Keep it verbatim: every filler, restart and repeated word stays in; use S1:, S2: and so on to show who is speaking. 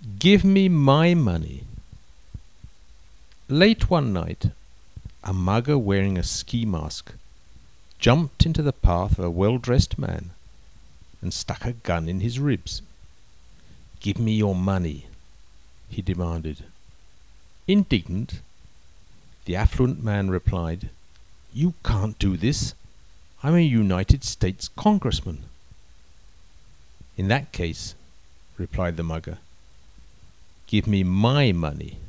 S1: Give me my money. Late one night, a mugger wearing a ski mask jumped into the path of a well-dressed man and stuck a gun in his ribs. "Give me your money," he demanded. Indignant, the affluent man replied, "You can't do this. I'm a United States congressman." "In that case," replied the mugger, "give me my money."